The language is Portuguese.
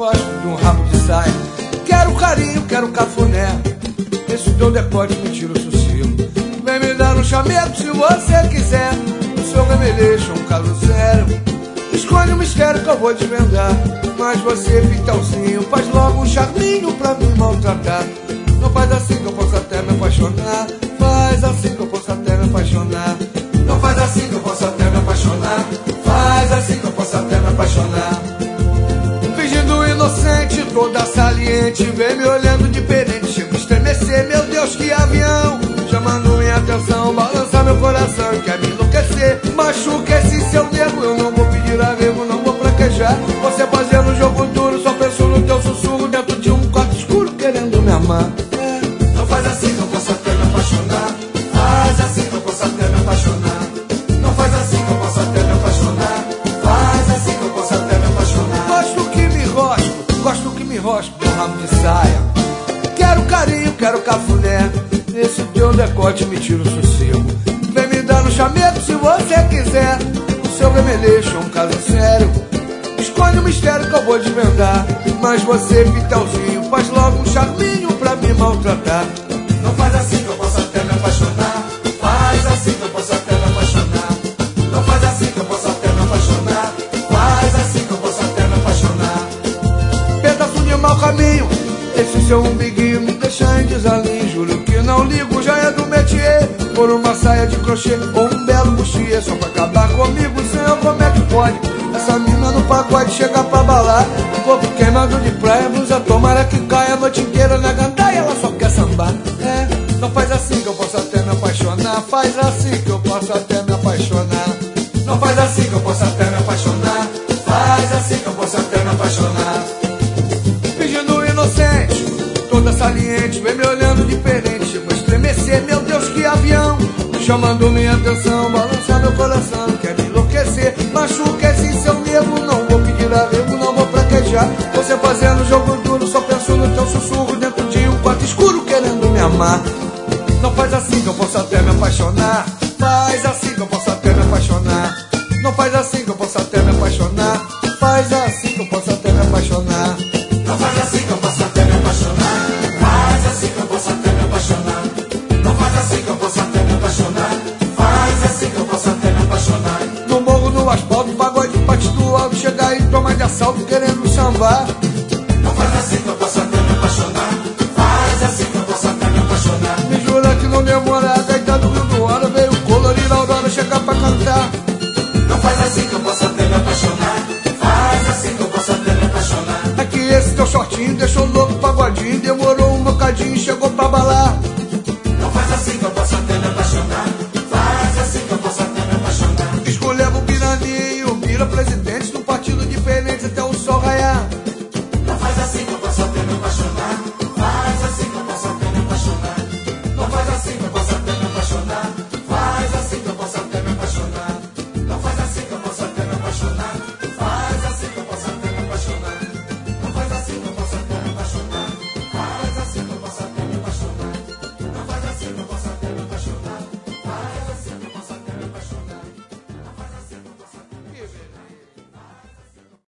gosto de um rabo de saia. Quero carinho, quero cafuné. Esse teu decote me tira o sossego. Vem me dar um chamego se você quiser. O seu remeleixo é um caso sério. Escolhe o mistério que eu vou desvendar. Mas você, Vitalzinho, faz logo um charminho pra me maltratar. Não faz assim que eu posso até me apaixonar. Faz assim que eu posso até me apaixonar. Não faz assim que eu posso até me apaixonar. Faz assim que eu posso até me apaixonar. Fingindo inocente, toda saliente, vem me olhando diferente, chego a estremecer, meu Deus, que avião, chamando minha atenção, balança meu coração e quer me enlouquecer. Machuca esse seu nego, eu não vou pedir arrego, não vou fraquejar. Você fazendo jogo duro, só penso no teu sussurro dentro de um quarto escuro, querendo me amar. Não faz assim que eu posso até me apaixonar. Faz assim que eu posso até me apaixonar. Não faz assim que eu posso até me apaixonar. Faz assim que eu posso até me apaixonar. Gosto que me rosco do ramo de saia. Quero carinho, quero cafuné. Esse teu decote me tira o sossego. Vem me dar um chamego se você quiser. O seu remeleixo é um caso sério. Escolhe o mistério que eu vou desvendar. Mas você, Vitalzinho, faz logo um charminho pra me maltratar. Não faz assim que eu posso até me apaixonar. Faz assim que eu posso até me apaixonar. Não faz assim que eu posso até me apaixonar. Faz assim que eu posso até me apaixonar. Pedaço de mau caminho, esse seu umbiguinho me deixa em desalinho. Juro que não ligo, já é do métier. Por uma saia de crochê ou um belo bustier. Só pra acabar comigo, senhor, como é que pode? Essa mina no pagode chega pra balar. Corpo queimado de praia, blusa tomara que caia a noite inteira na gandaia, ela só quer sambar. Não faz assim que eu posso até me apaixonar. Faz assim que eu posso até me apaixonar. Não faz assim que eu posso até me apaixonar. Faz assim que eu posso até me apaixonar. Fingindo inocente, toda saliente, vem me olhando diferente, chego a estremecer, meu Deus, que avião, chamando minha atenção, balança meu coração, quer me enlouquecer. Machuca esse seu nego, não vou pedir arrego, não vou fraquejar. Você fazendo jogo duro, só penso no teu sussurro dentro de um quarto escuro, querendo me amar. Não faz assim que eu posso até me apaixonar. Faz assim que eu posso até me apaixonar. Não faz assim que eu posso até me apaixonar. Faz assim que eu posso até me apaixonar. Não faz assim que eu posso até me apaixonar. Faz assim que eu posso até me apaixonar. Não faz assim que eu posso até me apaixonar. Faz assim que eu posso até me apaixonar. No morro, no asfalto, pagode, parte do alto, chegar e tomar de assalto, querendo sambar. Não faz assim que eu posso até me apaixonar. Faz assim que eu posso até me apaixonar. Me jura que não demora, deitado do Rio do Hora, veio colorir a aurora, chegar pra cantar. Não faz assim que eu posso até me apaixonar. Faz assim que eu posso até me apaixonar. É que esse teu shortinho deixou louco pagodinho, demorou um bocadinho, chegou pra balar.